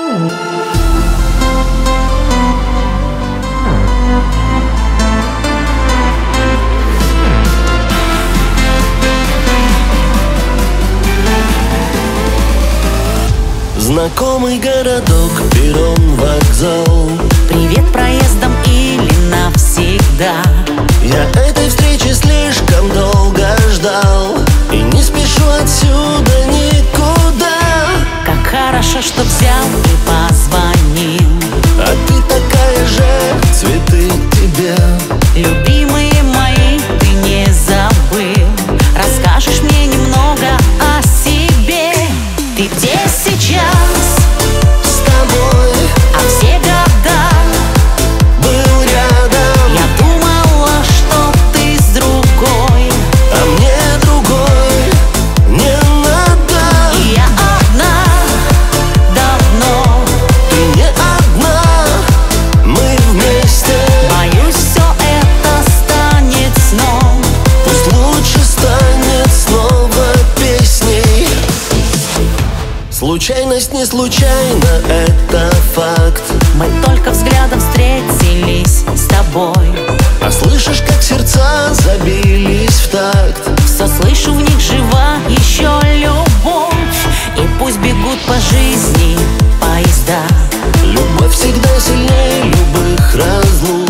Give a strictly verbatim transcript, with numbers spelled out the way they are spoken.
Знакомый городок, перрон, вокзал. Привет проездом или навсегда. Я этой встречи слишком долго ждал и не спешу отсюда никуда. Как хорошо, что взял и позвонил. А ты такая же, цветы тебе. Любимые мои, ты не забыл. Расскажешь мне немного о себе. Ты где сейчас? С тобой. А все года Был рядом. я думала, что ты с другой. А мне другой не надо. И я одна давно. Ты не одна, мы вместе. Боюсь, все это станет сном. Пусть лучше станет снова песней. Случайность не случайна, это факт. Мы только взглядом встретились с тобой. А слышишь, как сердца забились в такт? Все слышу, в них жива еще любовь. И пусть бегут по жизни поезда. Любовь всегда сильнее любых разлук.